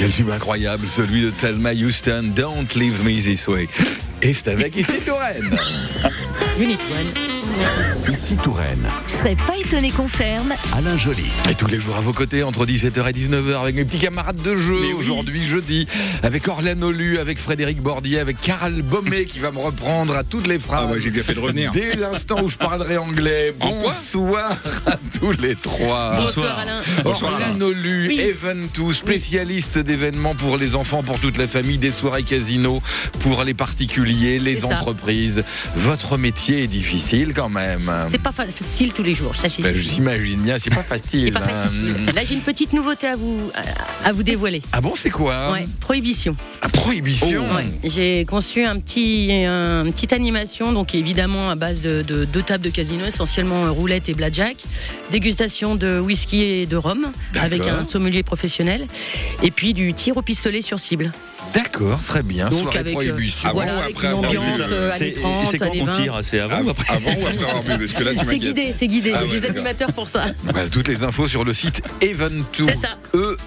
Quel tube incroyable, celui de Thelma Houston, Don't Leave Me This Way. Et c'est avec Ici Touraine. Unit One. Ici Touraine. Je serais pas étonné qu'on ferme. Alain Joly. Et tous les jours à vos côtés, entre 17h et 19h, avec mes petits camarades de jeu. Mais oui. Aujourd'hui, jeudi, avec Orlane Lu, avec Frédéric Bordier, avec Carl Baumé qui va me reprendre à toutes les phrases. Ah, moi j'ai bien fait de revenir. Dès l'instant où je parlerai anglais. Bonsoir à tous les trois. Bonsoir Alain. Orlane Lu, Event2, spécialiste d'événements pour les enfants, pour toute la famille, des soirées casino, pour les particuliers, les C'est ça. entreprises. Votre métier est difficile quand même. C'est pas facile tous les jours, ça c'est Ben, sûr. j'imagine bien, c'est pas facile. C'est pas facile. Là j'ai une petite nouveauté à vous dévoiler. Ah bon, c'est quoi? Ouais, prohibition. Ah, prohibition. Ouais. J'ai conçu une petite animation, donc évidemment à base de 2 tables de casino, essentiellement roulette et blackjack, dégustation de whisky et de rhum avec un sommelier professionnel, et puis du tir au pistolet sur cible. D'accord, très bien. Donc soirée avec, prohibition. Avant voilà, ou avec après une avoir ambiance bu, années 30, c'est quand années qu'on 20. tire? C'est avant ou après? Avant ou après avoir bu? Parce que là, tu C'est m'inquiètes. guidé, c'est guidé. Ah Il y a ouais, des d'accord. animateurs pour ça. Voilà, toutes les infos sur le site Event2. C'est ça.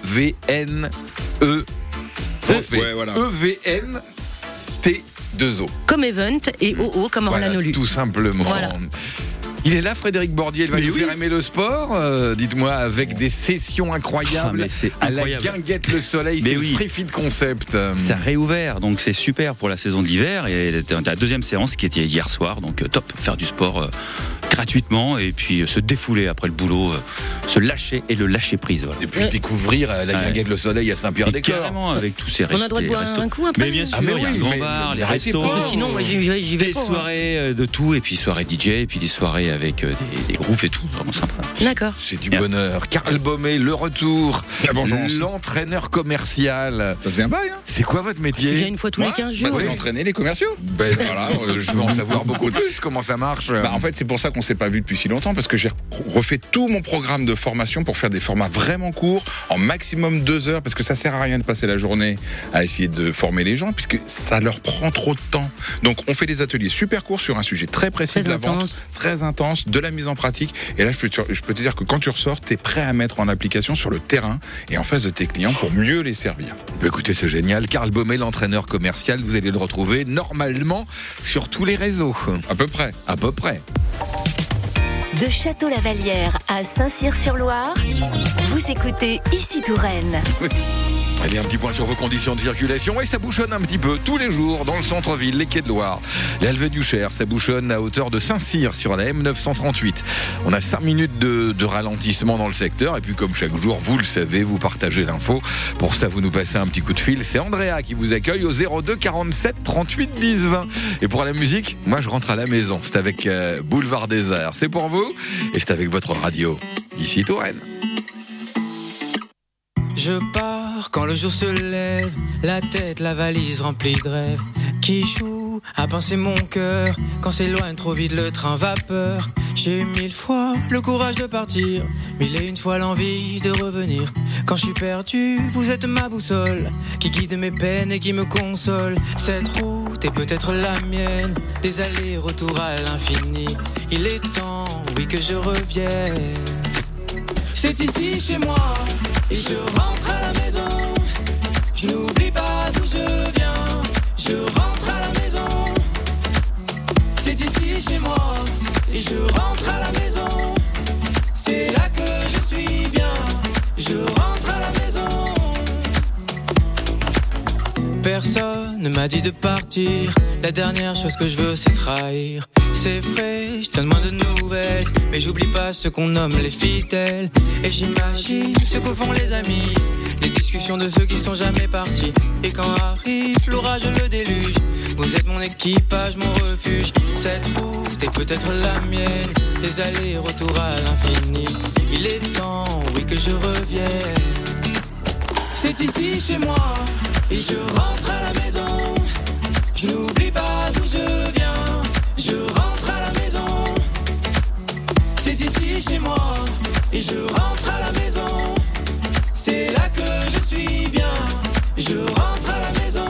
E-V-N-E. Refait. Ouais, voilà. E-V-N-T-2-O. Comme Event et OO comme Voilà, Orlane Lu. tout simplement. Voilà. Il est là, Frédéric Bordier, il va Mais nous oui. faire aimer le sport. Dites-moi, avec des sessions incroyables, Ah, mais c'est à la incroyable. Guinguette le Soleil, Mais c'est oui. le Free Fit Concept. Ça a réouvert, donc c'est super pour la saison d'hiver. Et la deuxième séance qui était hier soir, donc top, faire du sport gratuitement et puis se défouler après le boulot, se lâcher et le lâcher prise. Voilà. Et puis découvrir la Guinguette le Soleil à Et Saint-Pierre-des-Corps. carrément avec tous ces On a le droit de boire restos. un coup après. Mais bien sûr, Ah, mais il y a oui, un grand mais bar, les arrêtez restos. pas. Sinon, moi j'y vais Des pas. soirées de tout, et puis soirées DJ, et puis des soirées avec des groupes et tout, vraiment sympa. D'accord. C'est du bonheur. Carl Baumé, le retour. La vengeance. L'entraîneur commercial. Ça faisait un bail, hein? C'est quoi votre Tu viens métier? une fois tous les 15 jours. C'est d'entraîner les commerciaux. Ben voilà, je veux en savoir beaucoup plus. Comment ça marche? Bah, en fait, c'est pour ça qu'on s'est pas vu depuis si longtemps, parce que j'ai refait tout mon programme de formation pour faire des formats vraiment courts, en maximum 2 heures, parce que ça sert à rien de passer la journée à essayer de former les gens, puisque ça leur prend trop de temps. Donc, on fait des ateliers super courts sur un sujet très précis Très de la intense. vente, très intense, de la mise en pratique. Et là, je peux te dire que quand tu ressors, t'es prêt à mettre en application sur le terrain et en face de tes clients pour mieux les servir. Écoutez, c'est génial. Carl Baumé, l'entraîneur commercial, vous allez le retrouver normalement sur tous les réseaux. À peu près. À peu près. De Château-Lavalière à Saint-Cyr-sur-Loire, vous écoutez Ici Touraine. Allez, un petit point sur vos conditions de circulation. Et ça bouchonne un petit peu tous les jours dans le centre-ville, les quais de Loire. L'Alve du Cher, ça bouchonne à hauteur de Saint-Cyr sur la M938. On a 5 minutes de ralentissement dans le secteur. Et puis comme chaque jour, vous le savez, vous partagez l'info. Pour ça, vous nous passez un petit coup de fil. C'est Andrea qui vous accueille au 02 47 38 10 20. Et pour la musique, moi je rentre à la maison. C'est avec Boulevard des Arts. C'est pour vous et c'est avec votre radio. Ici Touraine. Je pars quand le jour se lève, la tête, la valise remplie de rêves, qui joue à penser mon cœur, quand s'éloigne trop vite le train vapeur. J'ai 1000 fois le courage de partir, 1001 fois l'envie de revenir. Quand je suis perdu, vous êtes ma boussole, qui guide mes peines et qui me console. Cette route est peut-être la mienne, des allers-retours à l'infini. Il est temps, oui, que je revienne. C'est ici chez moi, et je rentre à la maison. Je n'oublie pas d'où je viens, je rentre à la maison. C'est ici chez moi, et je rentre à la maison. C'est là que je suis bien, je rentre à la maison. Personne ne m'a dit de partir, la dernière chose que je veux c'est trahir. C'est vrai, je donne moins de nouvelles, mais j'oublie pas ce qu'on nomme les fidèles. Et j'imagine ce que font les amis, les discussions de ceux qui sont jamais partis. Et quand arrive l'orage, le déluge, vous êtes mon équipage, mon refuge. Cette route est peut-être la mienne, des allers-retours à l'infini. Il est temps, oui, que je revienne. C'est ici chez moi, et je rentre à la maison. Je n'oublie pas d'où je viens, je rentre à la maison. C'est ici chez moi, et je rentre à la maison. C'est là que je suis bien, je rentre à la maison.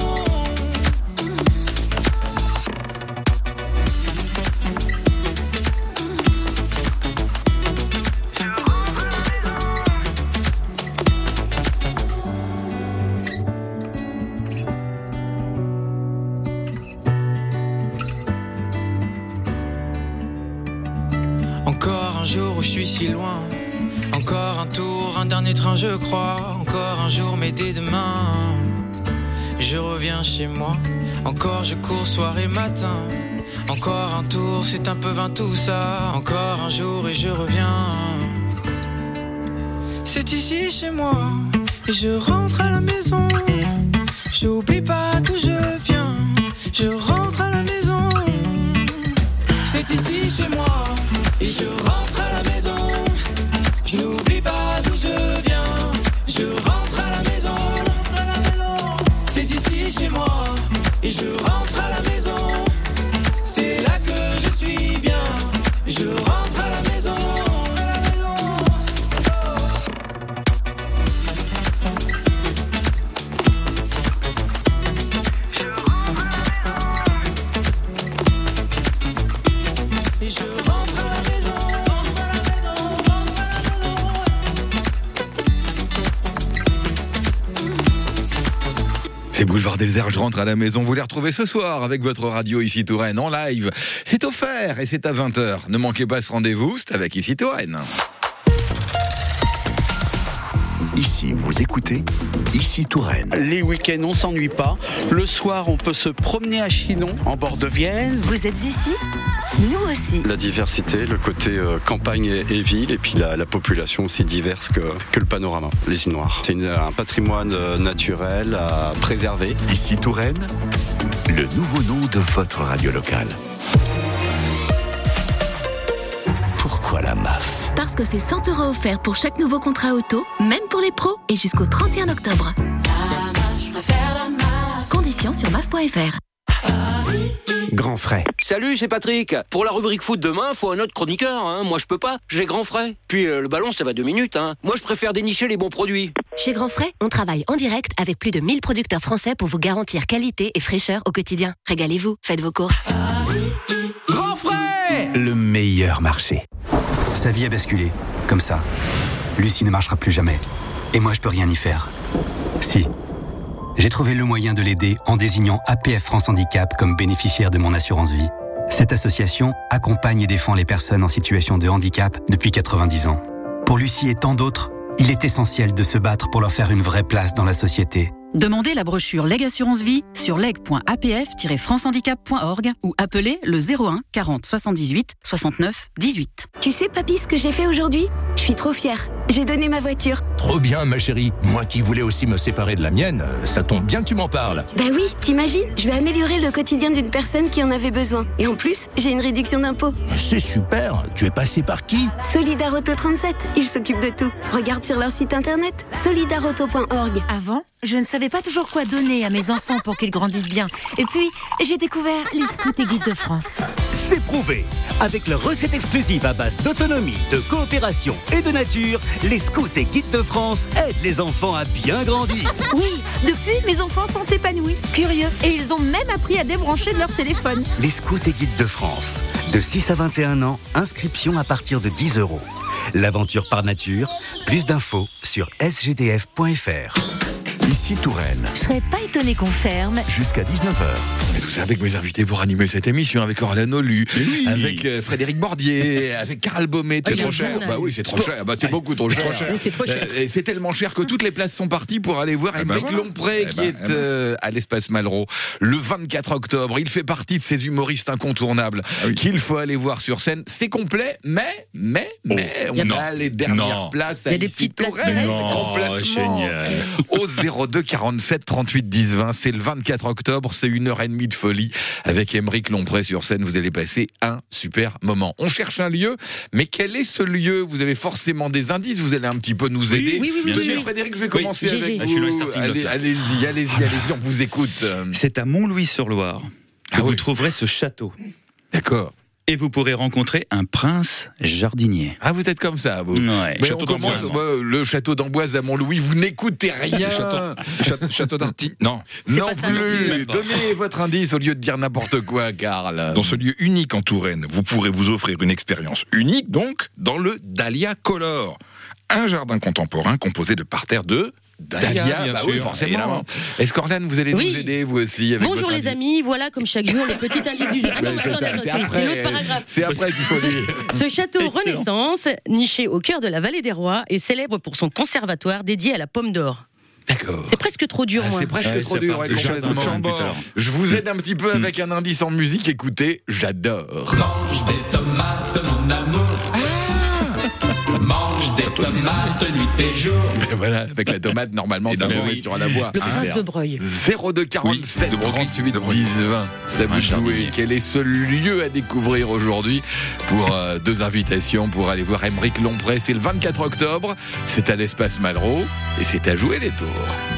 Encore un jour où je suis si loin. Encore un tour, un dernier train je crois. Encore un jour mais dès demain je reviens chez moi. Encore je cours soir et matin. Encore un tour, c'est un peu vain tout ça. Encore un jour et je reviens. C'est ici chez moi. Et je rentre à la maison. J'oublie pas d'où je viens. Je rentre à la maison. C'est ici chez moi. Et je rentre à la maison. Je n'oublie pas d'où je viens. Je rentre à la maison. C'est ici chez moi. Et je rentre à la maison. C'est là que je suis bien. Je rentre à la maison. Et je rentre à la maison. C'est Boulevard Désert, je rentre à la maison. Vous les retrouvez ce soir avec votre radio Ici Touraine en live. C'est offert et c'est à 20h. Ne manquez pas ce rendez-vous, c'est avec Ici Touraine. Ici, vous écoutez Ici Touraine. Les week-ends, on s'ennuie pas. Le soir, on peut se promener à Chinon, en bord de Vienne. Vous êtes ici ? Nous aussi. La diversité, le côté campagne et ville, et puis la population aussi diverse que le panorama, les îles Noires. C'est un patrimoine naturel à préserver. Ici Touraine, le nouveau nom de votre radio locale. Pourquoi la MAF ? Parce que c'est 100 € offerts pour chaque nouveau contrat auto, même pour les pros, et jusqu'au 31 octobre. Conditions sur maf.fr. Grand frais. Salut, c'est Patrick. Pour la rubrique foot demain, faut un autre chroniqueur. Moi, je peux pas. J'ai grand frais. Puis le ballon, ça va 2 minutes. Moi, je préfère dénicher les bons produits. Chez Grand Frais, on travaille en direct avec plus de 1000 producteurs français pour vous garantir qualité et fraîcheur au quotidien. Régalez-vous, faites vos courses. Grand frais! Le meilleur marché. Sa vie a basculé, comme ça. Lucie ne marchera plus jamais. Et moi, je peux rien y faire. Si. J'ai trouvé le moyen de l'aider en désignant APF France Handicap comme bénéficiaire de mon assurance vie. Cette association accompagne et défend les personnes en situation de handicap depuis 90 ans. Pour Lucie et tant d'autres, il est essentiel de se battre pour leur faire une vraie place dans la société. Demandez la brochure Leg Assurance Vie sur leg.apf-francehandicap.org ou appelez le 01 40 78 69 18. Tu sais, papy, ce que j'ai fait aujourd'hui ? Je suis trop fière. J'ai donné ma voiture. Trop bien, ma chérie. Moi qui voulais aussi me séparer de la mienne, ça tombe bien que tu m'en parles. Bah oui, t'imagines ? Je vais améliorer le quotidien d'une personne qui en avait besoin. Et en plus, j'ai une réduction d'impôt. C'est super. Tu es passé par qui ? Solidarauto 37. Ils s'occupent de tout. Regarde sur leur site internet, solidarauto.org. Avant, je ne savais pas toujours quoi donner à mes enfants pour qu'ils grandissent bien. Et puis, j'ai découvert les Scouts et Guides de France. C'est prouvé. Avec leur recette exclusive à base d'autonomie, de coopération et de nature, les Scouts et Guides de France aident les enfants à bien grandir. Oui, depuis, mes enfants sont épanouis, curieux, et ils ont même appris à débrancher de leur téléphone. Les Scouts et Guides de France. De 6 à 21 ans, inscription à partir de 10 €. L'aventure par nature, plus d'infos sur sgdf.fr. Ici Touraine. Je serais pas étonné qu'on ferme. Jusqu'à 19h. On est tous avec mes invités pour animer cette émission, avec Orlane Olu, avec Frédéric Bordier, avec Karl Baumet. C'est trop cher. Bah oui, c'est trop cher. Bah, c'est beaucoup trop cher. C'est trop cher. Et c'est tellement cher que toutes les places sont parties pour aller voir Émeric Lompré qui est à l'Espace Malraux le 24 octobre. Il fait partie de ces humoristes incontournables qu'il faut aller voir sur scène. C'est complet, mais on a les dernières places. Il y a des petites places. Complètement. Génial. Au 02 47 38 10 20. C'est le 24 octobre. C'est 1h30 de folie avec Émeric Lompré sur scène. Vous allez passer un super moment. On cherche un lieu, mais quel est ce lieu ? Vous avez forcément des indices. Vous allez un petit peu nous aider. Oui, Tenez, Frédéric, je vais commencer avec Je suis le vous. starting block, là. Allez-y, on vous écoute. C'est à Montlouis-sur-Loire que vous trouverez ce château. D'accord. Et vous pourrez rencontrer un prince jardinier. Ah, vous êtes comme ça, vous. Ouais. Mais on commence le château d'Amboise à Montlouis. Vous n'écoutez rien. Château d'Arty. Non. Non pas ça plus. Donnez votre indice au lieu de dire n'importe quoi, Karl. Dans ce lieu unique en Touraine, vous pourrez vous offrir une expérience unique, donc, dans le Dahlia Color. Un jardin contemporain composé de parterres de Dalia, bien bah sûr, oui, forcément. évidemment. Est-ce qu'Orlane, vous allez Oui. nous aider, vous aussi, avec Bonjour votre les indice amis, voilà comme chaque jour le petit indice du jour. Ah non, Ouais, c'est attendez, ça, attends, c'est c'est après. l'autre paragraphe. C'est après qu'il faut lire. Ce château Renaissance, niché au cœur de la vallée des Rois, est célèbre pour son conservatoire dédié à la pomme d'or. D'accord. C'est presque trop dur, moi. C'est presque trop dur. ouais, Le jardin de complètement. Chambord. Je vous aide un petit peu avec un indice en musique. Écoutez, j'adore. Mange des tomates, mon amour. Mange des tomates, nuit et jour. Et voilà, avec la tomate, normalement, ça va sur la voix. Le prince de Breuil. 02 47 Oui, de Broglie. 38 De Broglie. 10 20. C'est à vous de jouer. Quel est ce lieu à découvrir aujourd'hui pour 2 invitations pour aller voir Aymeric Lompré. C'est le 24 octobre. C'est à l'espace Malraux et c'est à jouer les tours.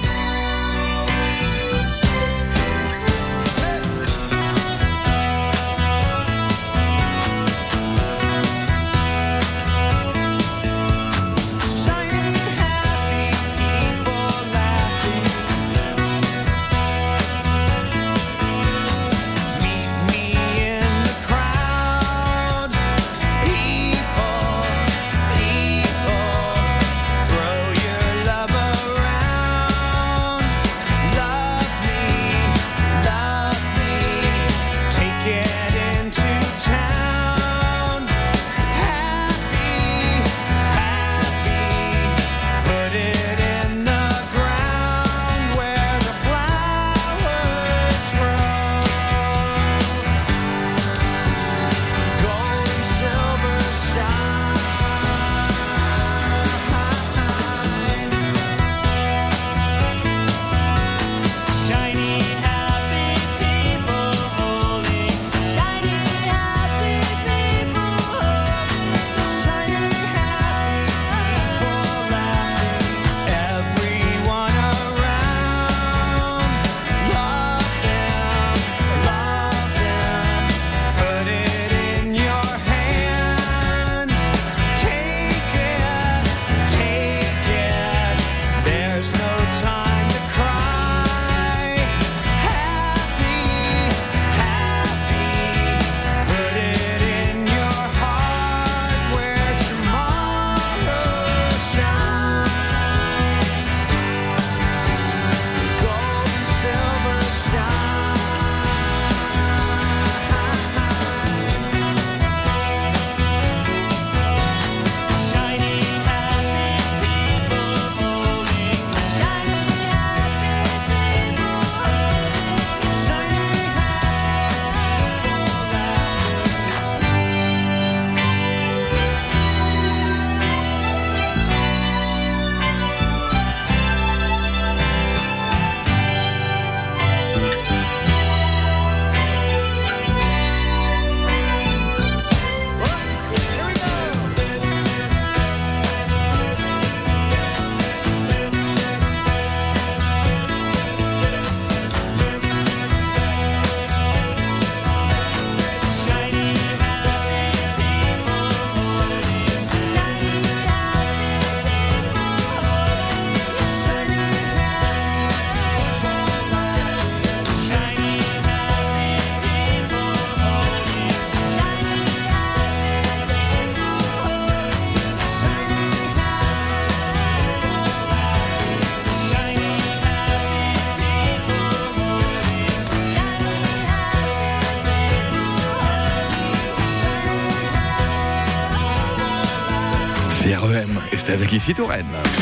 C'est REM et c'est avec ici Touraine.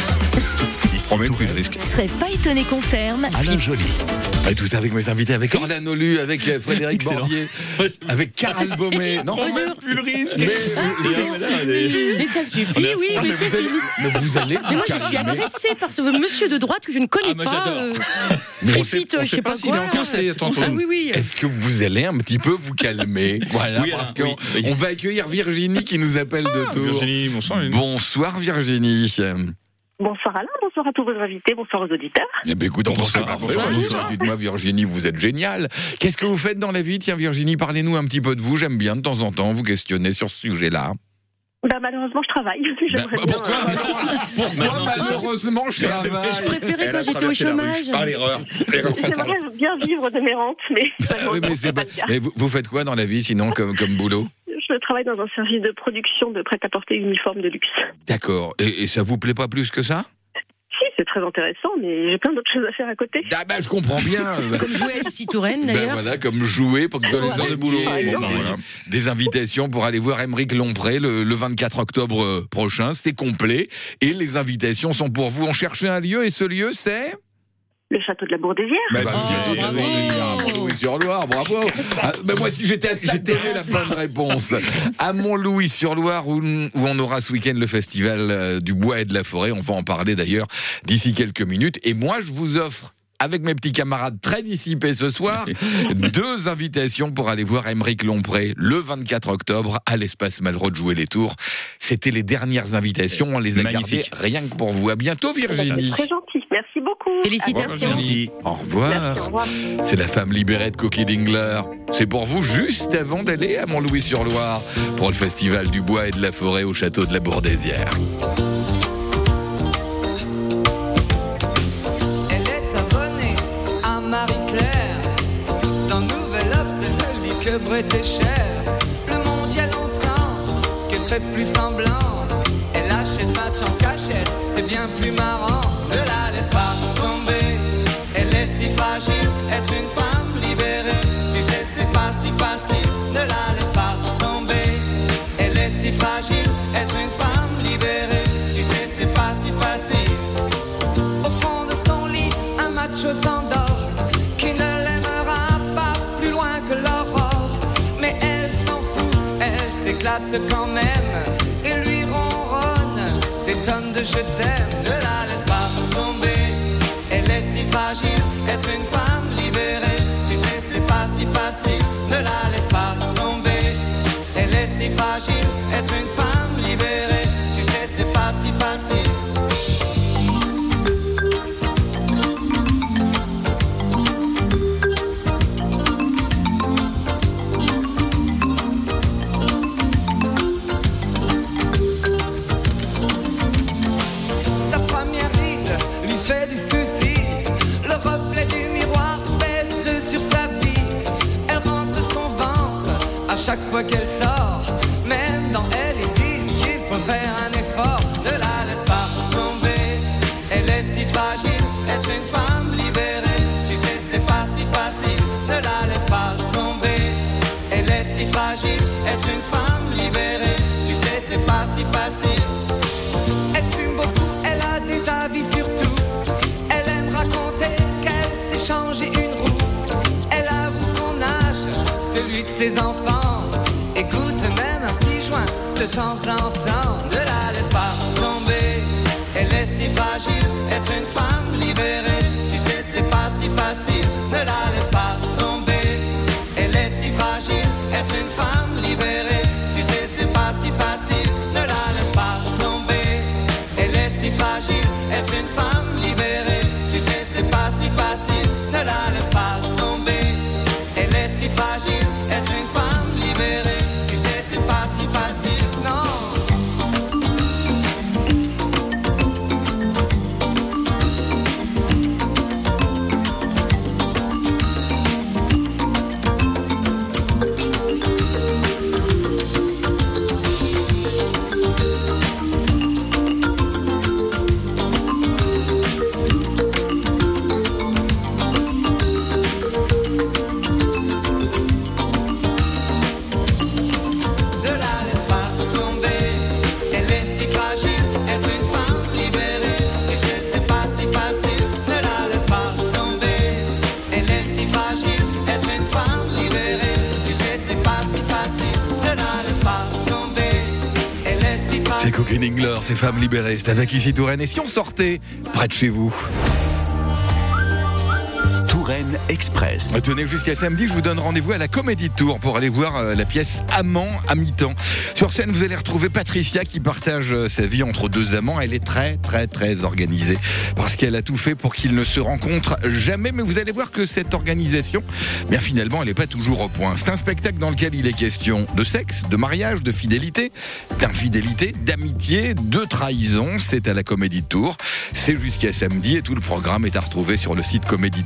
Promène plus de risque. Je serais pas étonné qu'on ferme. Alain Joly. Et tout ça avec mes invités, avec Orlane Olu, avec Frédéric Bordier, avec Carole Baumé. Non, plus le risque. Mais ça suffit, oui, mais c'est fini. Mais vous allez. Mais moi, je suis agressée par ce monsieur de droite que je ne connais pas. Fréfite, je sais pas s'il est quoi. encore salé, attends, Ah oui, oui. Est-ce que vous allez un petit peu vous calmer? Voilà, Oui, parce oui. qu'on va accueillir Virginie qui nous appelle de Tours. Virginie, bonsoir. Bonsoir Virginie. Bonsoir Alain, bonsoir à tous vos invités, bonsoir aux auditeurs. Eh bien, écoute, c'est parfait. bonsoir. Dites-moi Virginie, vous êtes géniale. Qu'est-ce que vous faites dans la vie? Tiens Virginie, parlez-nous un petit peu de vous. J'aime bien de temps en temps vous questionner sur ce sujet-là. Malheureusement, je travaille. J'aimerais bien, Pourquoi malheureusement je travaille? Je préférais quand j'étais au chômage. Ah, l'erreur. J'aimerais bien vivre de mes rentes, mais Oui, mais c'est pas... Mais vous faites quoi dans la vie sinon comme boulot? je travaille dans un service de production de prêt-à-porter uniforme de luxe. D'accord. Et ça vous plaît pas plus que ça? c'est très intéressant, mais j'ai plein d'autres choses à faire à côté. Ah bah, je comprends bien. Comme jouer à Lucie Touraine, d'ailleurs. Voilà, comme jouer pour les heures de boulot. Voilà. Des invitations pour aller voir Aymeric Lompré le 24 octobre prochain. C'est complet. Et les invitations sont pour vous. On cherchait un lieu et ce lieu, c'est... Le château de la Bourdesière. Montlouis-sur-Loire, bravo. Moi, si j'étais la bonne réponse. À Montlouis-sur-Loire, où on aura ce week-end le festival du bois et de la forêt. On va en parler d'ailleurs d'ici quelques minutes. Et moi, je vous offre, avec mes petits camarades très dissipés ce soir, 2 invitations pour aller voir Aymeric Lompré le 24 octobre à l'espace Malraux de Jouer-les-Tours. C'était les dernières invitations, on les a gardées rien que pour vous. À bientôt Virginie. Très gentil, merci beaucoup. Félicitations. Au revoir. Merci, au revoir. C'est la femme libérée de Coquille Dingler. C'est pour vous juste avant d'aller à Montlouis-sur-Loire pour le festival du bois et de la forêt au château de la Bourdesière. Marie-Claire, dans Nouvel Obs, elle ne lit que Brett et Cher. Le monde y a longtemps qu'elle fait plus semblant. Elle achète match en cachette, c'est bien plus marrant. Ne la laisse pas tomber, elle est si fragile. Être une femme libérée, tu sais c'est pas si facile. Ne la laisse pas tomber, elle est si fragile. Être une femme libérée, tu sais c'est pas si facile. Au fond de son lit, un macho s'endort. Quand même, et lui ronronne des tonnes de je t'aime. Ne la laisse pas tomber, elle est si fragile. Être une femme libérée, tu sais c'est pas si facile. Ne la laisse pas tomber, elle est si fragile. Être une femme libérée, tu sais c'est pas si facile. Chaque fois qu'elle sort, même dans elle, ils disent qu'il faut faire un effort. Ne la laisse pas tomber, elle est si fragile. Être une femme libérée, tu sais c'est pas si facile. Ne la laisse pas tomber, elle est si fragile. Être une femme libérée, tu sais c'est pas si facile. Elle fume beaucoup, elle a des avis sur tout. Elle aime raconter qu'elle s'est changé une roue. Elle avoue son âge, celui de ses enfants. De temps en temps, ne la laisse pas tomber. Elle est si fragile, être une femme libérée. Tu sais, c'est pas si facile. Ne la laisse pas tomber. Elle est si fragile, être une femme libérée. Tu sais, c'est pas si facile. Ne la laisse pas tomber. Elle est si fragile, être une femme libérée. Tu sais, c'est pas si facile. Ne la laisse pas tomber. Elle est si fragile, être une femme libérée. Tu sais, c'est pas si facile. Coquille Dingler, ces femmes libérées, c'est avec Ici Touraine. Et si on sortait près de chez vous? Touraine Express. Tenez, jusqu'à samedi, je vous donne rendez-vous à la Comédie de Tours pour aller voir la pièce Amant à mi-temps. Sur scène, vous allez retrouver Patricia qui partage sa vie entre 2 amants. Elle est très, très, très organisée parce qu'elle a tout fait pour qu'ils ne se rencontrent jamais. Mais vous allez voir que cette organisation, bien finalement, elle n'est pas toujours au point. C'est un spectacle dans lequel il est question de sexe, de mariage, de fidélité, d'infidélité, d'amitié, de trahison. C'est à la Comédie de Tours. C'est jusqu'à samedi et tout le programme est à retrouver sur le site comédietours.fr.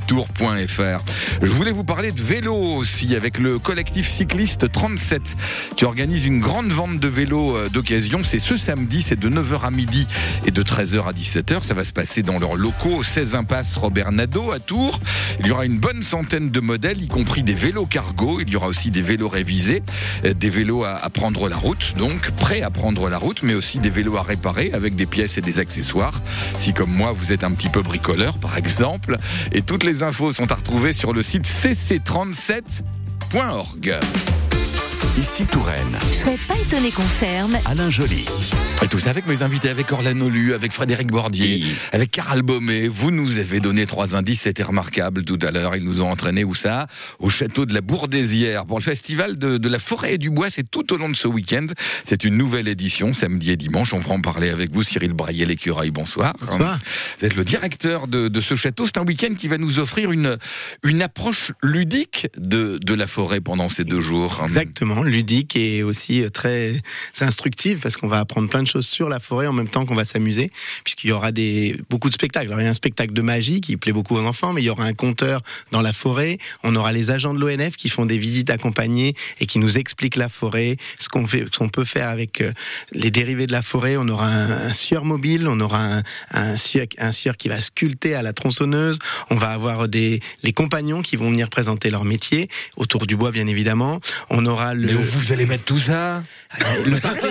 francebleu.fr. Je voulais vous parler de vélo aussi avec le collectif cycliste 37 qui organise une grande vente de vélos d'occasion. C'est ce samedi, c'est de 9h à midi et de 13h à 17h. Ça va se passer dans leurs locaux, 16 impasse Robert Nadeau à Tours. Il y aura une bonne centaine de modèles, y compris des vélos cargo. Il y aura aussi des vélos révisés, des vélos à prendre la route, donc prêts à prendre la route, mais aussi des vélos à réparer avec des pièces et des accessoires. Si comme moi, vous êtes un petit peu bricoleur, par exemple. Et toutes les infos sont à retrouver sur le site cc37.org. Ici Touraine. Je serais pas étonné qu'on ferme. Alain Joly. Et tout ça avec mes invités, avec Orlane Olu, avec Frédéric Bordier, avec Caral Baumé. Vous nous avez donné 3 indices, c'était remarquable tout à l'heure. Ils nous ont entraînés où ça ? Au château de la Bourdesière pour le festival de la forêt et du bois. C'est tout au long de ce week-end. C'est une nouvelle édition, samedi et dimanche. On va en parler avec vous, Cyril Braillet, l'écureuil. Bonsoir. Bonsoir. Vous êtes le directeur de ce château. C'est un week-end qui va nous offrir une approche ludique de la forêt pendant ces 2 jours. Exactement, ludique et aussi très instructive parce qu'on va apprendre plein de choses sur la forêt en même temps qu'on va s'amuser, puisqu'il y aura beaucoup de spectacles. Alors, il y a un spectacle de magie qui plaît beaucoup aux enfants, mais il y aura un conteur dans la forêt. On aura les agents de l'ONF qui font des visites accompagnées et qui nous expliquent la forêt, ce qu'on peut faire avec les dérivés de la forêt. On aura un sieur mobile, on aura un sieur qui va sculpter à la tronçonneuse. On va avoir les compagnons qui vont venir présenter leur métier autour du bois, bien évidemment. On aura Mais où vous allez mettre tout ça ? Le parc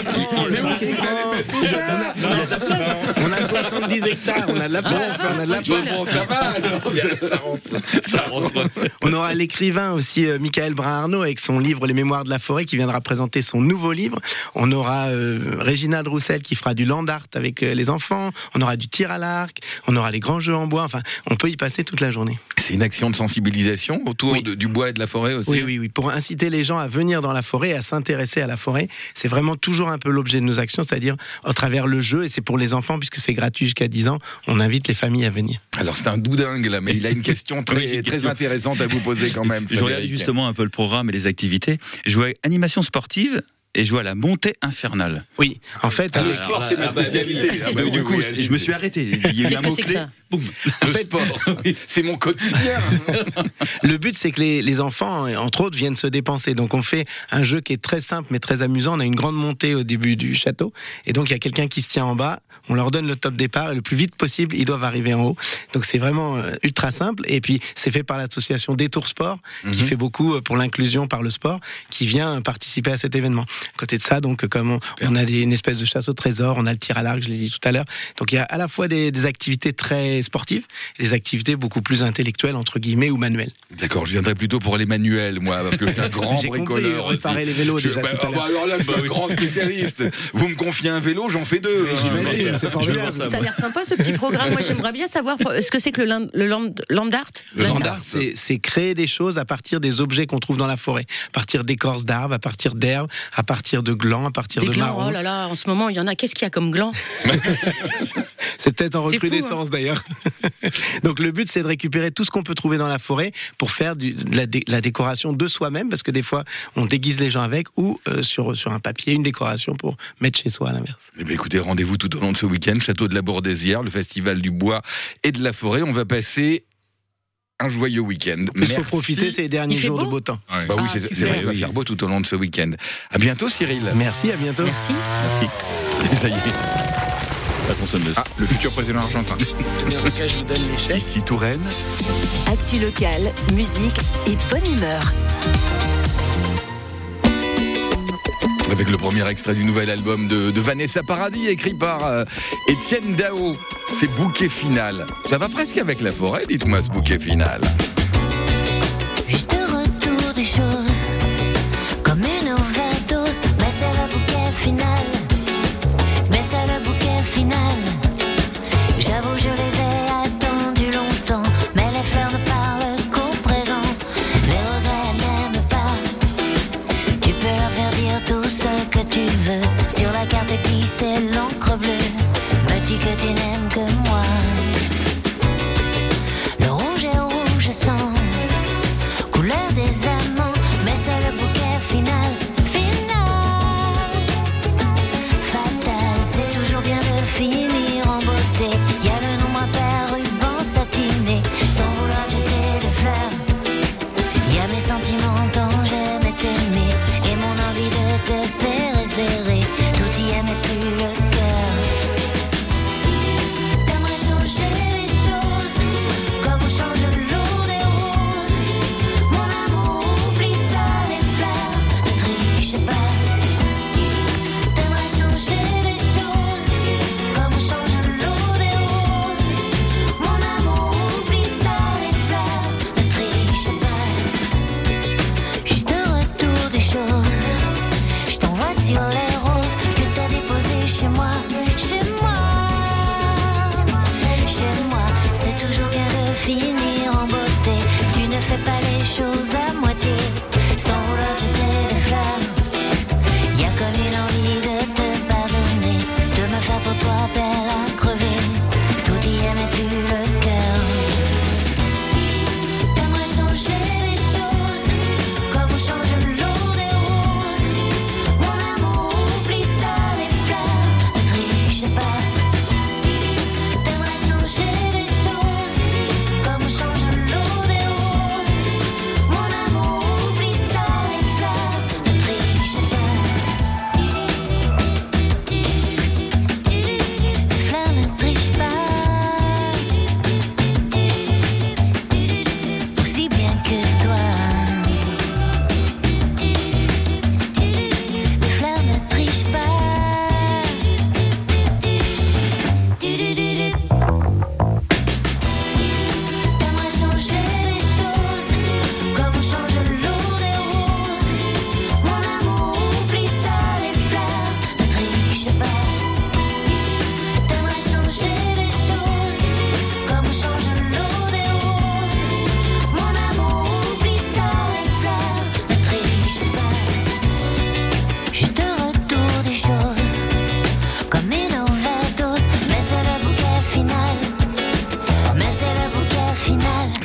on a 70 hectares, on a de la place, Bon, ça va alors. Ça rentre. On aura l'écrivain aussi, Michael Brun-Arnaud, avec son livre Les Mémoires de la forêt, qui viendra présenter son nouveau livre. On aura Réginald Roussel qui fera du land art avec les enfants. On aura du tir à l'arc. On aura les grands jeux en bois. Enfin, on peut y passer toute la journée. C'est une action de sensibilisation autour du bois et de la forêt aussi. Oui. Pour inciter les gens à venir dans la forêt, à s'intéresser à la forêt. C'est vraiment toujours un peu l'objet de nos actions, c'est-à-dire à travers le jeu, et c'est pour les enfants puisque c'est gratuit jusqu'à 10 ans. On invite les familles à venir. Alors c'est un doudingue là, mais il a une question très intéressante à vous poser quand même. Je regarde justement un peu le programme et les activités. Je vois animation sportive. Et je vois la montée infernale. Oui, en fait... le sport, c'est ma spécialité. Du coup, je me suis arrêté. Il y a eu un mot-clé. Boum. Le sport, c'est mon quotidien. Le but, c'est que les enfants, entre autres, viennent se dépenser. Donc, on fait un jeu qui est très simple, mais très amusant. On a une grande montée au début du château. Et donc, il y a quelqu'un qui se tient en bas. On leur donne le top départ. Et le plus vite possible, ils doivent arriver en haut. Donc, c'est vraiment ultra simple. Et puis, c'est fait par l'association Détour Sport, qui fait beaucoup pour l'inclusion par le sport, qui vient participer à cet événement. À côté de ça, donc, comme on a une espèce de chasse au trésor, on a le tir à l'arc, je l'ai dit tout à l'heure. Donc, il y a à la fois des activités très sportives et des activités beaucoup plus intellectuelles, entre guillemets, ou manuelles. D'accord, je viendrai plutôt pour les manuels, moi, parce que je suis un grand bricoleur. J'ai réparé les vélos déjà tout à l'heure. Alors là, je suis un grand spécialiste. Vous me confiez un vélo, j'en fais 2. J'imagine, c'est formidable. Ça a l'air sympa, ce petit programme. Moi, j'aimerais bien savoir ce que c'est que le land art. Le land art, c'est créer des choses à partir des objets qu'on trouve dans la forêt. À partir d'écorces d'arbres, à partir d'herbes, à partir de glands, à partir de marrons. Oh là là, en ce moment, il y en a. Qu'est-ce qu'il y a comme glands? C'est peut-être en recrudescence d'ailleurs. Donc le but, c'est de récupérer tout ce qu'on peut trouver dans la forêt pour faire de la décoration de soi-même, parce que des fois on déguise les gens avec, ou sur un papier, une décoration pour mettre chez soi à l'inverse. Eh bien, écoutez, rendez-vous tout au long de ce week-end, château de la Bourdesière, le festival du bois et de la forêt. On va passer un joyeux week-end. Il faut profiter ces derniers jours de beau temps. Ouais. Bah oui, c'est vrai qu'il va faire beau tout au long de ce week-end. À bientôt, Cyril. Merci, à bientôt. Merci. Ça y est. Le futur président argentin. En tout cas, je vous donne les chèques. Ici Touraine. Actu locale, musique et bonne humeur. Avec le premier extrait du nouvel album de Vanessa Paradis, écrit par Étienne Dao. C'est Bouquet Final. Ça va presque avec la forêt, dites-moi, ce bouquet final. Juste retour des choses, comme une overdose, mais c'est le bouquet final. Mais c'est le bouquet final. J'avoue, je les ai attendus longtemps, mais les fleurs ne parlent qu'au présent. Les regrets n'aiment pas. Tu peux leur faire dire tout ce que tu veux. Sur la carte qui c'est l'encre bleue. Me dis que tu n'aimes que moi. Le rouge est rouge.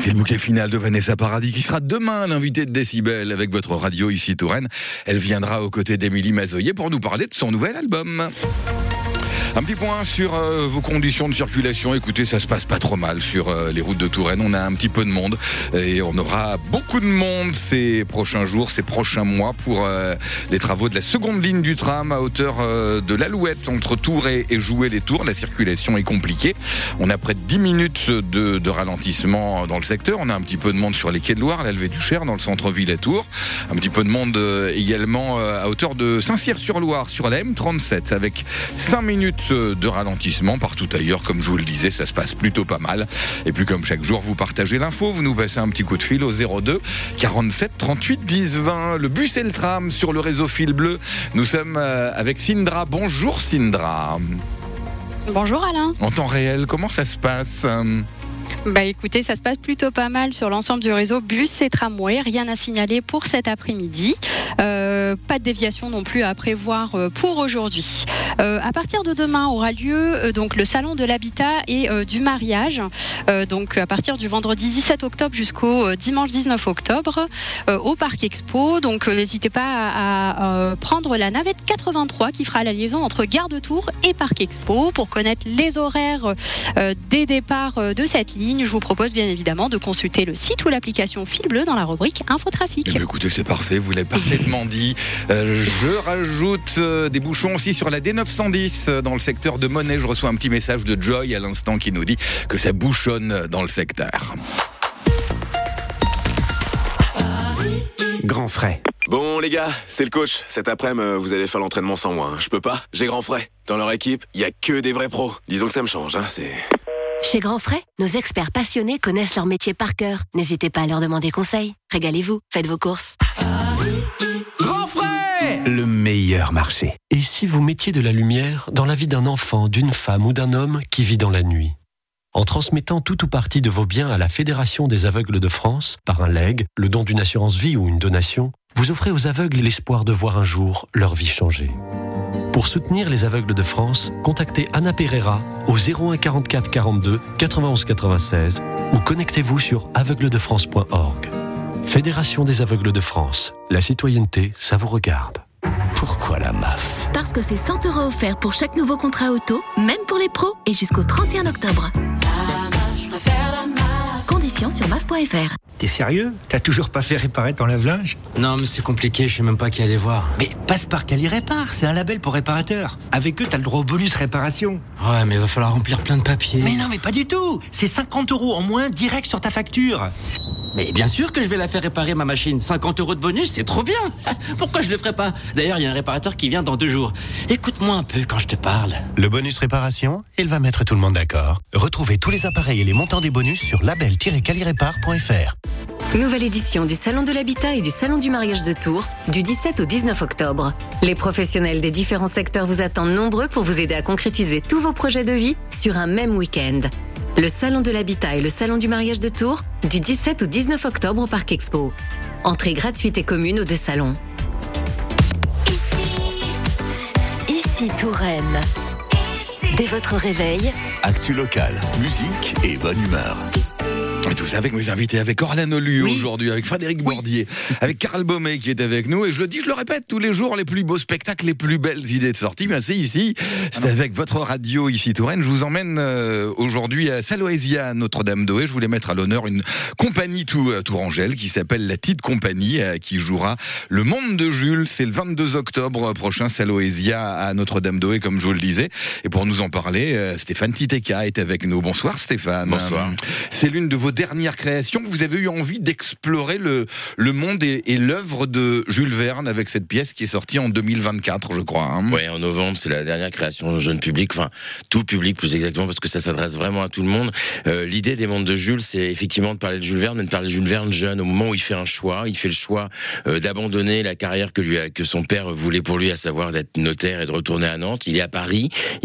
C'est le bouquet final de Vanessa Paradis qui sera demain l'invitée de Décibel avec votre radio ici Touraine. Elle viendra aux côtés d'Émilie Mazoyer pour nous parler de son nouvel album. Un petit point sur vos conditions de circulation. Écoutez, ça se passe pas trop mal sur les routes de Touraine. On a un petit peu de monde et on aura beaucoup de monde ces prochains jours, ces prochains mois pour les travaux de la seconde ligne du tram à hauteur de l'Alouette entre Tours et Joué-les-Tours. La circulation est compliquée. On a près de 10 minutes de ralentissement dans le secteur. On a un petit peu de monde sur les quais de Loire, la Levée du Cher, dans le centre-ville à Tours. Un petit peu de monde également à hauteur de Saint-Cyr-sur-Loire, sur la M37, avec 5 minutes de ralentissement. Partout ailleurs, comme je vous le disais, ça se passe plutôt pas mal. Et puis comme chaque jour, vous partagez l'info, vous nous passez un petit coup de fil au 02 47 38 10 20. Le bus et le tram sur le réseau Fil Bleu. Nous sommes avec Sindra. Bonjour Sindra. Bonjour Alain. En temps réel, comment ça se passe ? Écoutez, ça se passe plutôt pas mal sur l'ensemble du réseau bus et tramway. Rien à signaler pour cet après-midi. Pas de déviation non plus à prévoir pour aujourd'hui. À partir de demain aura lieu donc le salon de l'habitat et du mariage. Donc à partir du vendredi 17 octobre jusqu'au dimanche 19 octobre au Parc Expo. Donc n'hésitez pas à prendre la navette 83 qui fera la liaison entre Gare de Tours et Parc Expo pour connaître les horaires des départs de cette ligne. Je vous propose bien évidemment de consulter le site ou l'application Fil Bleu dans la rubrique Infotrafic. Écoutez, c'est parfait, vous l'avez parfaitement dit. Je rajoute des bouchons aussi sur la D910 dans le secteur de Monnet. Je reçois un petit message de Joy à l'instant qui nous dit que ça bouchonne dans le secteur. Grand frais. Bon les gars, c'est le coach. Cet après-midi, vous allez faire l'entraînement sans moi. Je peux pas, j'ai grand frais. Dans leur équipe, il y a que des vrais pros. Disons que ça me change, c'est... Chez Grand Frais, nos experts passionnés connaissent leur métier par cœur. N'hésitez pas à leur demander conseil. Régalez-vous, faites vos courses. Grand frais, le meilleur marché. Et si vous mettiez de la lumière dans la vie d'un enfant, d'une femme ou d'un homme qui vit dans la nuit ? En transmettant tout ou partie de vos biens à la Fédération des aveugles de France, par un legs, le don d'une assurance vie ou une donation, vous offrez aux aveugles l'espoir de voir un jour leur vie changer. Pour soutenir les aveugles de France, contactez Anna Pereira au 01 44 42 91 96 ou connectez-vous sur aveugledefrance.org. Fédération des aveugles de France. La citoyenneté, ça vous regarde. Pourquoi la MAF ? Parce que c'est 100 € offerts pour chaque nouveau contrat auto, même pour les pros, et jusqu'au 31 octobre. La MAF, je préfère la MAF. Conditions sur MAF.fr. T'es sérieux ? T'as toujours pas fait réparer ton lave-linge ? Non, mais c'est compliqué, je sais même pas qui aller voir. Mais passe par Cali Répare, c'est un label pour réparateurs. Avec eux, t'as le droit au bonus réparation. Ouais, mais il va falloir remplir plein de papiers. Mais non, mais pas du tout. C'est 50 € en moins direct sur ta facture. Mais bien sûr que je vais la faire réparer, ma machine. 50 € de bonus, c'est trop bien. Pourquoi je le ferais pas ? D'ailleurs, il y a un réparateur qui vient dans 2 jours. Écoute-moi un peu quand je te parle. Le bonus réparation, il va mettre tout le monde d'accord. Retrouvez tous les appareils et les montants des bonus sur label-calirépare.fr. Nouvelle édition du Salon de l'Habitat et du Salon du Mariage de Tours, du 17 au 19 octobre. Les professionnels des différents secteurs vous attendent nombreux pour vous aider à concrétiser tous vos projets de vie sur un même week-end. Le Salon de l'Habitat et le Salon du Mariage de Tours, du 17 au 19 octobre au Parc Expo. Entrée gratuite et commune aux 2 salons. Ici Touraine. Dès votre réveil, Actu locale, musique et bonne humeur. Et tout ça avec mes invités, avec Orlane Olu aujourd'hui, avec Frédéric Bordier, avec Karl Baumet qui est avec nous. Et je le dis, je le répète, tous les jours, les plus beaux spectacles, les plus belles idées de sortie, bien c'est ici, c'est avec votre radio ici Touraine. Je vous emmène aujourd'hui à Saloésia, Notre-Dame-d'Oé. Je voulais mettre à l'honneur une compagnie tourangelle qui s'appelle la Tide Compagnie, qui jouera Le Monde de Jules. C'est le 22 octobre prochain, Saloésia à Notre-Dame-d'Oé, comme je vous le disais. Et pour nous en parler, Stéphane Titeka est avec nous. Bonsoir Stéphane. Bonsoir. C'est l'une de vos dernières créations. Vous avez eu envie d'explorer le monde et l'œuvre de Jules Verne avec cette pièce qui est sortie en 2024, je crois. Hein. Ouais, en novembre, c'est la dernière création jeune public, enfin tout public plus exactement, parce que ça s'adresse vraiment à tout le monde. L'idée des mondes de Jules, c'est effectivement de parler de Jules Verne, mais de parler de Jules Verne jeune, au moment où il fait un choix. Il fait le choix d'abandonner la carrière que son père voulait pour lui, à savoir d'être notaire et de retourner à Nantes. Il est à Paris, il vient de finir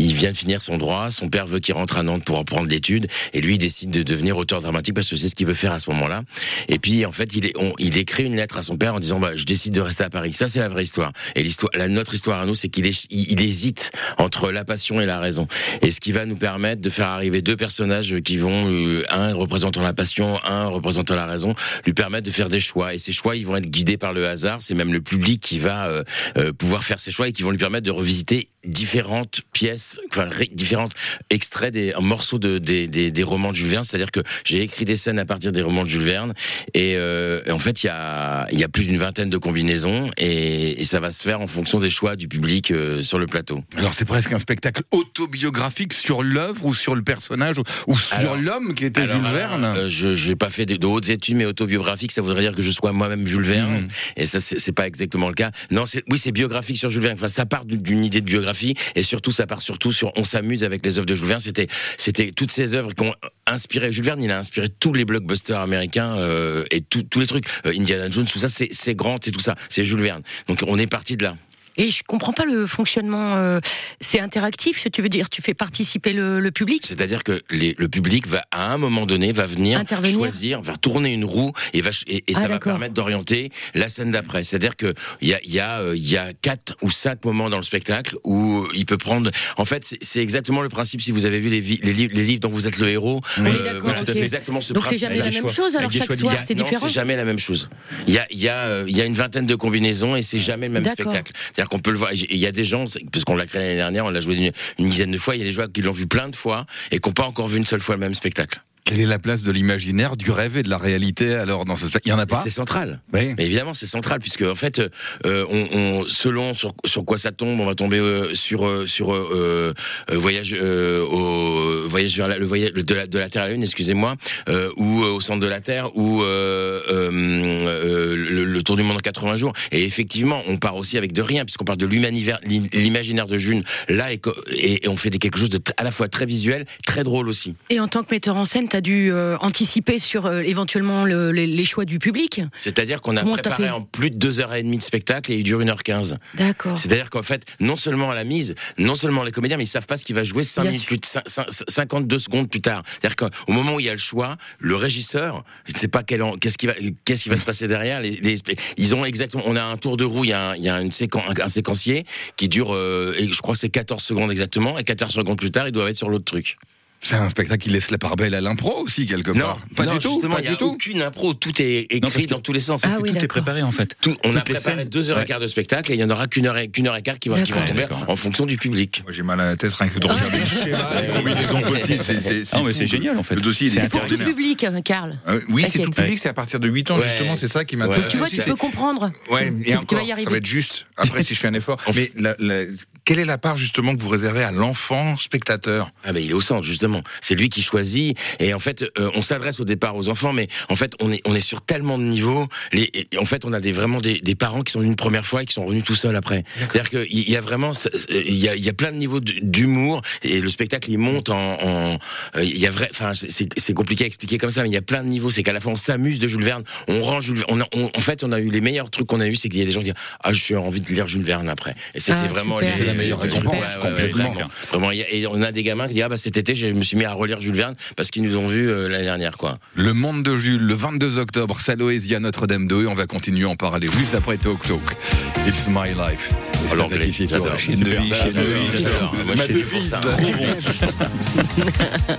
finir son droit. Son père veut qu'il rentre à Nantes pour reprendre l'étude. Et lui, il décide de devenir auteur dramatique parce que c'est ce qu'il veut faire à ce moment-là. Et puis, en fait, il écrit une lettre à son père en disant, je décide de rester à Paris. Ça, c'est la vraie histoire. Et notre histoire à nous, c'est qu'il hésite entre la passion et la raison. Et ce qui va nous permettre de faire arriver deux personnages qui vont, un représentant la passion, un représentant la raison, lui permettre de faire des choix. Et ces choix, ils vont être guidés par le hasard. C'est même le public qui va pouvoir faire ses choix et qui vont lui permettre de revisiter différentes pièces, différents extraits des morceaux des romans de Jules Verne. C'est-à-dire que j'ai écrit des scènes à partir des romans de Jules Verne et en fait il y a plus d'une vingtaine de combinaisons et ça va se faire en fonction des choix du public sur le plateau. Alors c'est presque un spectacle autobiographique sur l'œuvre ou sur le personnage ou sur l'homme qui était Jules Verne. Je n'ai pas fait de hautes études, mais autobiographique, ça voudrait dire que je sois moi-même Jules Verne et ça c'est pas exactement le cas. Non, c'est biographique sur Jules Verne. Enfin, ça part d'une idée de biographie et surtout ça part surtout sur on s'amuse avec les œuvres de Jules Verne. C'était toutes ces œuvres qui ont inspiré Jules Verne. Il a inspiré tous les blockbusters américains et tous les trucs. Indiana Jones, tout ça, c'est Grant et tout ça, c'est Jules Verne. Donc on est parti de là. Et je comprends pas le fonctionnement. C'est interactif, tu veux dire, tu fais participer le public. C'est-à-dire que le public va à un moment donné va venir choisir, va tourner une roue et ça va permettre d'orienter la scène d'après. C'est-à-dire que il y a 4 ou 5 moments dans le spectacle où il peut prendre. En fait, c'est exactement le principe. Si vous avez vu les livres dont vous êtes le héros, c'est exactement ce donc principe. Donc c'est jamais la même chose. Alors chaque soir, c'est différent. Non, c'est jamais la même chose. Il y a une vingtaine de combinaisons et c'est jamais le même spectacle. C'est-à-dire qu'on peut le voir. Il y a des gens, parce qu'on l'a créé l'année dernière, on l'a joué une dizaine de fois. Il y a des joueurs qui l'ont vu plein de fois et qui n'ont pas encore vu une seule fois le même spectacle. Quelle est la place de l'imaginaire, du rêve et de la réalité alors dans ce spectacle? Il y en a pas. C'est central. Oui. Mais évidemment, c'est central puisque en fait, selon sur quoi ça tombe, on va tomber sur voyage vers le voyage de la Terre à la Lune, excusez-moi, ou au centre de la Terre, ou le tour du monde en 80 jours. Et effectivement, on part aussi avec de rien puisqu'on parle de l'imaginaire de Jules là et on fait quelque chose de à la fois très visuel, très drôle aussi. Et en tant que metteur en scène, t'as dû anticiper sur éventuellement les choix du public. C'est-à-dire qu'on a préparé en plus de 2h30 de spectacle et il dure 1h15. D'accord. C'est-à-dire qu'en fait, non seulement à la mise, non seulement les comédiens, mais ils savent pas ce qui va jouer 52 secondes plus tard. C'est-à-dire qu'au moment où il y a le choix, le régisseur, je ne sais pas qu'est-ce qui va se passer derrière. Ils ont exactement, on a un tour de roue, il y a un séquencier qui dure, et je crois que c'est 14 secondes exactement, et 14 secondes plus tard, ils doivent être sur l'autre truc. C'est un spectacle qui laisse la part belle à l'impro aussi, quelque part. Pas du tout. Il n'y a aucune impro. Tout est écrit dans tous les sens. Tout est préparé, en fait. On a préparé 2h15 de spectacle et il n'y en aura qu'une heure et quart qui vont tomber en fonction du public. Moi, j'ai mal à la tête rien que de regarder le schéma, les combinaisons possibles. Non, mais c'est génial, en fait. Le dossier, c'est pour tout public, Karl. Oui, c'est tout public, c'est à partir de 8 ans, justement, c'est ça qui m'intéresse. Tu vois, tu peux comprendre. Ouais, et encore, ça va être juste. Après, si je fais un effort. Mais quelle est la part, justement, que vous réservez à l'enfant spectateur? Ah ben, il est au centre, justement. C'est lui qui choisit. Et en fait, on s'adresse au départ aux enfants, mais en fait, on est sur tellement de niveaux. En fait, on a vraiment des parents qui sont venus une première fois et qui sont revenus tout seuls après. C'est-à-dire qu'il y a vraiment, il y a plein de niveaux d'humour et le spectacle, il monte il y a c'est compliqué à expliquer comme ça, mais il y a plein de niveaux. C'est qu'à la fois, on s'amuse de Jules Verne, on rend Jules Verne. En fait, on a eu les meilleurs trucs qu'on a eu, c'est qu'il y a des gens qui disent, j'ai envie de lire Jules Verne après. Et c'était vraiment la meilleure récompense. Vraiment. Et on a des gamins qui disent, cet été, je me suis mis à relire Jules Verne parce qu'ils nous ont vus l'année dernière, quoi. Le monde de Jules, le 22 octobre, Saloésia, Notre-Dame 2, et on va continuer à en parler juste après Talk Talk. It's my life. Alors, ici, chez de vie, chez de vie. Moi, je suis pour ça. Trop bon.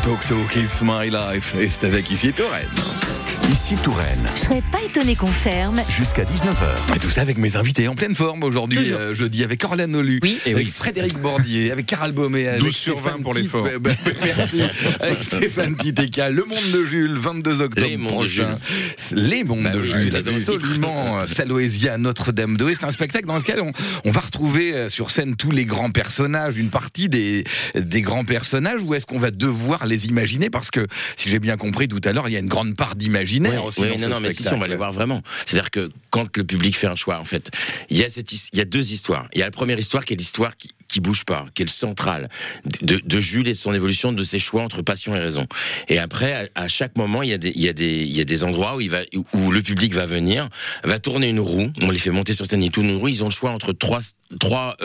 Talk Talk, It's My Life. Et c'est avec Ici Touraine. Ici Touraine. Je serais pas étonné qu'on ferme. Jusqu'à 19h. Et tout ça avec mes invités en pleine forme aujourd'hui, jeudi, avec Orlane Olu, avec Frédéric Bordier, avec Carl Baumé, 12 sur 20 pour l'effort. Merci. Avec Stéphane Titeka, Le Monde de Jules, 22 octobre prochain. Les Mondes de Jules, absolument. Saloésia, Notre-Dame de Haye. C'est un spectacle dans lequel on va retrouver sur scène tous les grands personnages, une partie des grands personnages, ou est-ce qu'on va devoir les imaginer? Parce que, si j'ai bien compris tout à l'heure, il y a une grande part d'imaginaire aussi dans ce spectacle. Mais si, on va les voir vraiment. C'est-à-dire que quand le public fait un choix, en fait, il y a deux histoires. Il y a la première histoire qui est l'histoire qui bouge pas, qui est le central de Jules et son évolution, de ses choix entre passion et raison. Et après, à chaque moment, il y a des endroits où le public va venir, va tourner une roue. On les fait monter sur scène, ils tournent une roue. Ils ont le choix entre trois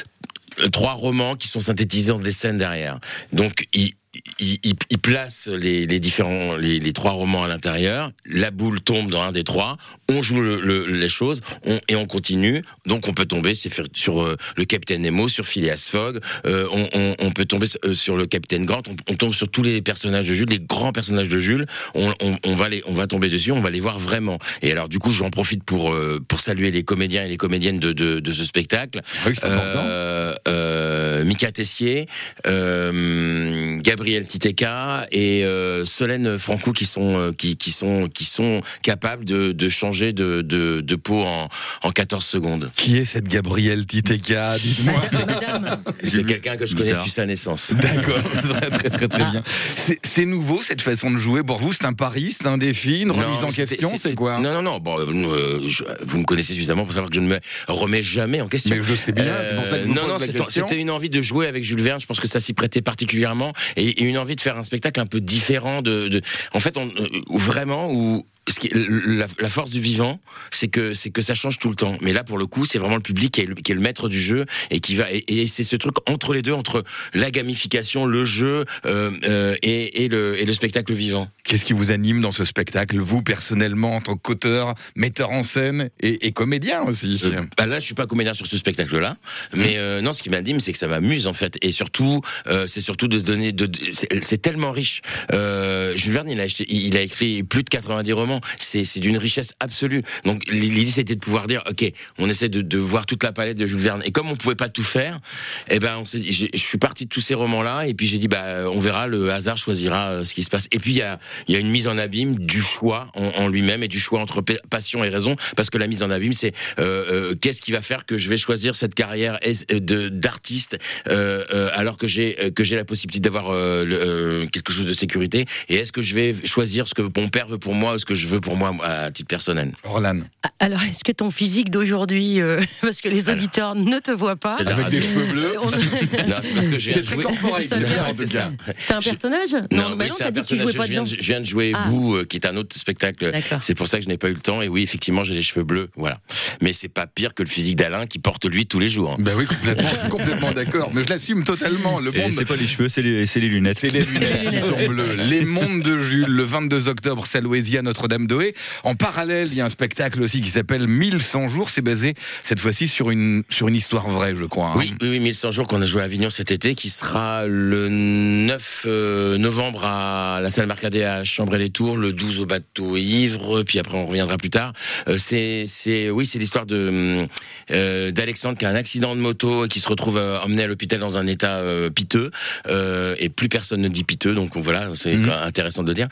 romans qui sont synthétisés dans des scènes derrière. Donc, il place les trois romans à l'intérieur. La boule tombe dans un des trois. On joue les choses et on continue. Donc on peut tomber sur le Capitaine Nemo, sur Phileas Fogg. On peut tomber sur le Capitaine Grant. On tombe sur tous les personnages de Jules, les grands personnages de Jules. On va tomber dessus. On va les voir vraiment. Et alors du coup, j'en profite pour saluer les comédiens et les comédiennes de ce spectacle. Oui, c'est important. Mika Tessier, Gabriel Titeka et Solène Franco qui sont capables de changer de peau en 14 secondes. Qui est cette Gabrielle Titeka? Dites-moi. C'est quelqu'un que je connais depuis sa naissance. D'accord, très bien. C'est nouveau cette façon de jouer pour vous? C'est un pari, c'est un défi, une remise en question, c'est quoi? Non. Bon, vous me connaissez suffisamment pour savoir que je ne me remets jamais en question. Mais je sais bien, c'est pour ça que je vous pose la question. C'était une envie de jouer avec Jules Verne. Je pense que ça s'y prêtait particulièrement, et une envie de faire un spectacle un peu différent en fait, la force du vivant, c'est que ça change tout le temps. Mais là, pour le coup, c'est vraiment le public qui est le maître du jeu et qui va, et c'est ce truc entre les deux, entre la gamification, le jeu, et le spectacle vivant. Qu'est-ce qui vous anime dans ce spectacle, vous personnellement, en tant qu'auteur, metteur en scène et comédien aussi? Là, je suis pas comédien sur ce spectacle-là, mais non, ce qui m'anime, c'est que ça m'amuse en fait, et surtout, c'est surtout de se donner, c'est tellement riche. Jules Verne, il a écrit plus de 90 romans. C'est d'une richesse absolue. Donc l'idée, c'était de pouvoir dire, ok, on essaie de voir toute la palette de Jules Verne. Et comme on pouvait pas tout faire, je suis parti de tous ces romans-là, et puis j'ai dit, on verra, le hasard choisira ce qui se passe. Et puis il y a une mise en abîme du choix en lui-même, et du choix entre passion et raison, parce que la mise en abîme, c'est qu'est-ce qui va faire que je vais choisir cette carrière d'artiste alors que j'ai la possibilité d'avoir quelque chose de sécurité, et est-ce que je vais choisir ce que mon père veut pour moi, ou ce que je veux pour moi à titre personnel. Orlane. Alors, est-ce que ton physique d'aujourd'hui, parce que les auditeurs ne te voient pas, avec des cheveux bleus, non, c'est parce que j'ai très corporel, en tout cas. C'est un personnage? Non, c'est un personnage. Je viens de jouer Boo, qui est un autre spectacle. D'accord. C'est pour ça que je n'ai pas eu le temps. Et oui, effectivement, j'ai les cheveux bleus, voilà. Mais c'est pas pire que le physique d'Alain qui porte lui tous les jours. Ben oui, complètement. Je suis complètement d'accord. Mais je l'assume totalement. C'est pas les cheveux, c'est les lunettes. C'est les lunettes qui sont bleues. Les Mondes de Jules, le 22 octobre, Saloésia, Notre-Dame de Haye. En parallèle, il y a un spectacle aussi qui s'appelle 1100 jours. C'est basé cette fois-ci sur une histoire vraie, je crois. Oui, 1100 jours qu'on a joué à Avignon cet été, qui sera le 9 novembre à la salle Marcadet à Chambray-les-Tours, le 12 au bateau Ivre, puis après on reviendra plus tard. C'est l'histoire d'Alexandre qui a un accident de moto et qui se retrouve emmené à l'hôpital dans un état piteux, et plus personne ne dit piteux, donc voilà, c'est intéressant de le dire.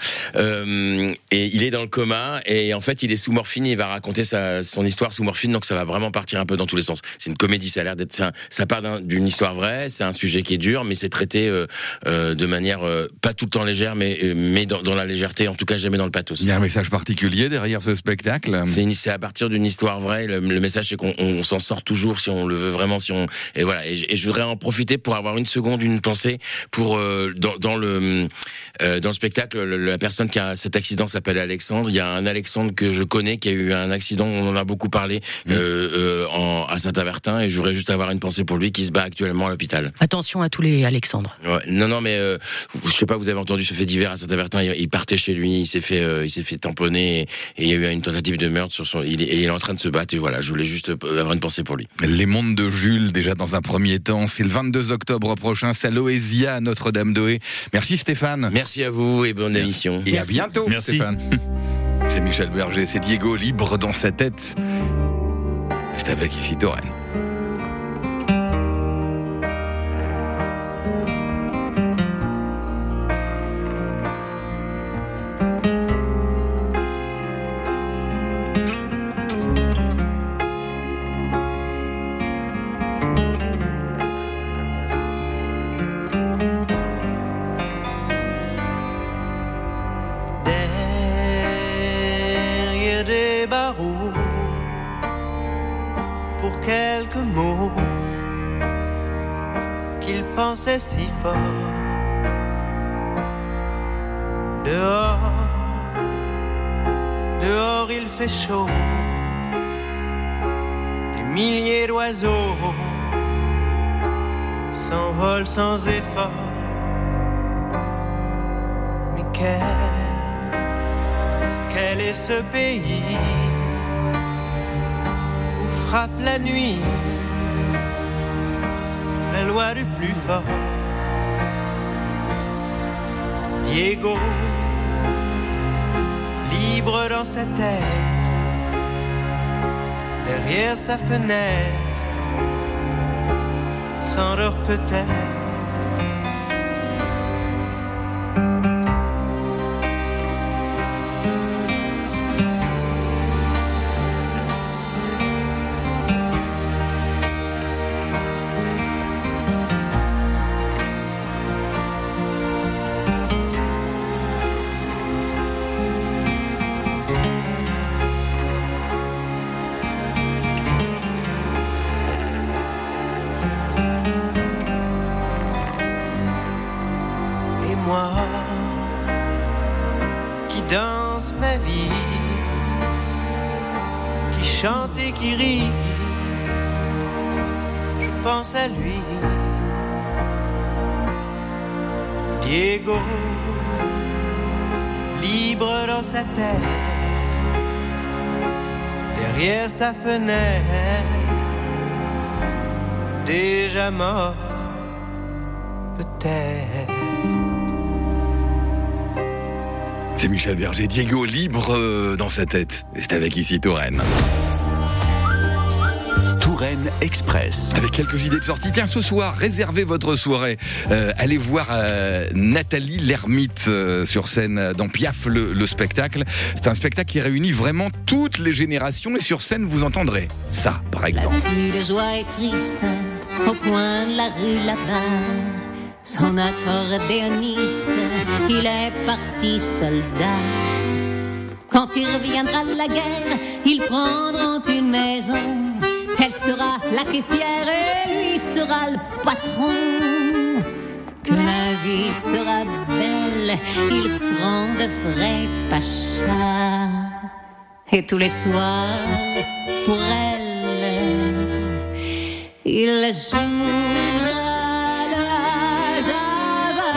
Et il est dans le coma, et en fait il est sous morphine, il va raconter son histoire sous morphine, donc ça va vraiment partir un peu dans tous les sens. C'est une comédie, ça a l'air d'être ça part d'une histoire vraie, c'est un sujet qui est dur, mais c'est traité de manière pas tout le temps légère, mais dans la légèreté, en tout cas jamais dans le pathos. Il y a un message particulier derrière ce spectacle? C'est à partir d'une histoire vraie, le message c'est qu'on s'en sort toujours si on le veut vraiment, et voilà, et je voudrais en profiter pour avoir une seconde, une pensée pour dans le spectacle, la personne qui a cet accident s'appelle Alexandre. Alexandre. Il y a un Alexandre que je connais qui a eu un accident, on en a beaucoup parlé, à Saint-Avertin, et je voudrais juste avoir une pensée pour lui qui se bat actuellement à l'hôpital. Attention à tous les Alexandres. Ouais. Non, mais je sais pas, vous avez entendu ce fait divers à Saint-Avertin. Il partait chez lui, il s'est fait tamponner, et il y a eu une tentative de meurtre sur son. Il est en train de se battre. Et voilà, je voulais juste avoir une pensée pour lui. Les mondes de Jules, déjà dans un premier temps, c'est le 22 octobre prochain, c'est à l'Oesia, à Notre-Dame-d'Oé. Merci Stéphane. Merci à vous et bonne émission. Et à bientôt. Merci Stéphane. C'est Michel Berger, c'est Diego, libre dans sa tête. C'est avec ici Touraine. Quelques mots qu'il pensait si fort. Dehors il fait chaud. Des milliers d'oiseaux s'envolent sans effort. Mais quel est ce pays où frappe la nuit la loi du plus fort? Diego, libre dans sa tête, derrière sa fenêtre, s'endort peut-être. Danse ma vie, qui chante et qui rit, je pense à lui. Diego, libre dans sa tête, derrière sa fenêtre, déjà mort, peut-être. C'est Michel Berger, Diego, libre dans sa tête. Et c'est avec ici Touraine. Touraine Express. Avec quelques idées de sortie. Tiens, ce soir, réservez votre soirée. Allez voir Nathalie Lermite sur scène dans Piaf, le spectacle. C'est un spectacle qui réunit vraiment toutes les générations. Et sur scène, vous entendrez ça, par exemple. La vie de joie est triste au coin de la rue là-bas. Son accordéoniste, il est parti soldat. Quand il reviendra de la guerre, ils prendront une maison. Elle sera la caissière et lui sera le patron. Que la vie sera belle, ils seront de vrais pachas. Et tous les soirs, pour elle, il jouera la java.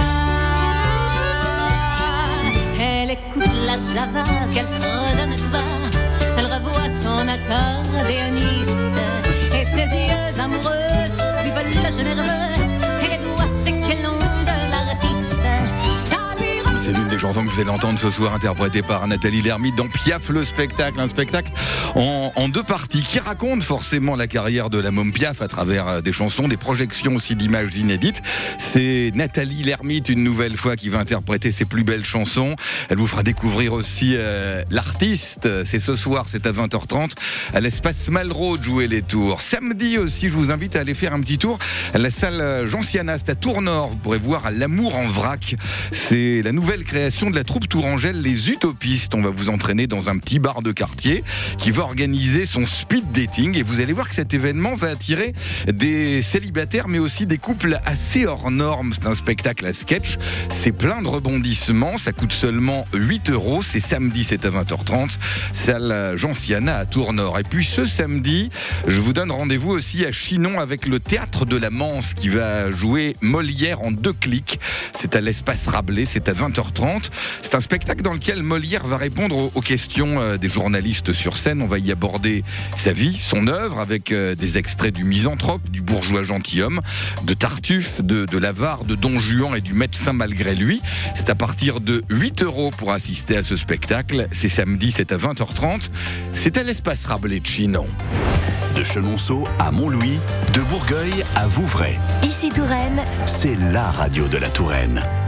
Elle écoute la java qu'elle fredonne tout bas. Elle revoit son accordéoniste et ses yeux amoureux suivent le jeu nerveux et les doigts secs et longs de l'artiste. C'est l'une des chansons que vous allez entendre ce soir, interprétée par Nathalie Lermite dans Piaf, le spectacle. Un spectacle en deux parties qui raconte forcément la carrière de la môme Piaf à travers des chansons, des projections aussi d'images inédites. C'est Nathalie Lermite une nouvelle fois qui va interpréter ses plus belles chansons. Elle vous fera découvrir aussi l'artiste. C'est ce soir, c'est à 20h30 à l'espace Malraux de jouer les tours. Samedi aussi, je vous invite à aller faire un petit tour à la salle Jean Siana, c'est à Tours-Nord. Vous pourrez voir L'amour en vrac. C'est la nouvelle création de la la troupe tourangelle Les Utopistes. On va vous entraîner dans un petit bar de quartier qui va organiser son speed dating et vous allez voir que cet événement va attirer des célibataires mais aussi des couples assez hors normes. C'est un spectacle à sketch, c'est plein de rebondissements, ça coûte seulement 8 €, c'est samedi, c'est à 20h30, salle Jean Siana à Tours-Nord. Et puis ce samedi, je vous donne rendez-vous aussi à Chinon avec le Théâtre de la Manse qui va jouer Molière en 2 clics. C'est à l'espace Rabelais, c'est à 20h30. C'est un spectacle dans lequel Molière va répondre aux questions des journalistes sur scène. On va y aborder sa vie, son œuvre, avec des extraits du Misanthrope, du Bourgeois gentilhomme, de Tartuffe, de l'Avare, de Don Juan et du Médecin malgré lui. C'est à partir de 8 € pour assister à ce spectacle. C'est samedi, c'est à 20h30. C'est à l'espace Rabelais de Chinon. De Chenonceau à Montlouis, de Bourgueil à Vouvray. Ici Touraine, c'est la radio de la Touraine.